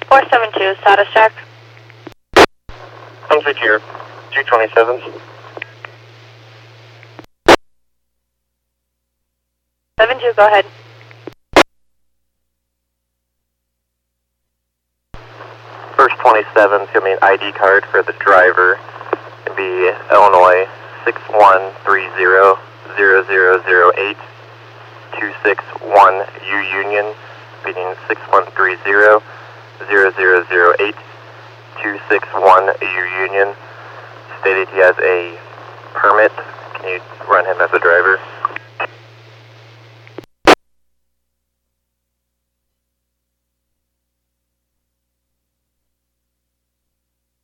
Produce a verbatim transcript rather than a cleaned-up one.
four seven two, Satisjack. One fifty here, two twenty-seven. seven two, go ahead. First twenty-seven is going to be an I D card for the driver. It'll be Illinois six one three zero zero zero zero eight two six one U Union, beating six one three zero zero zero zero eight two six one U Union. Stated he has a permit. Can you run him as a driver?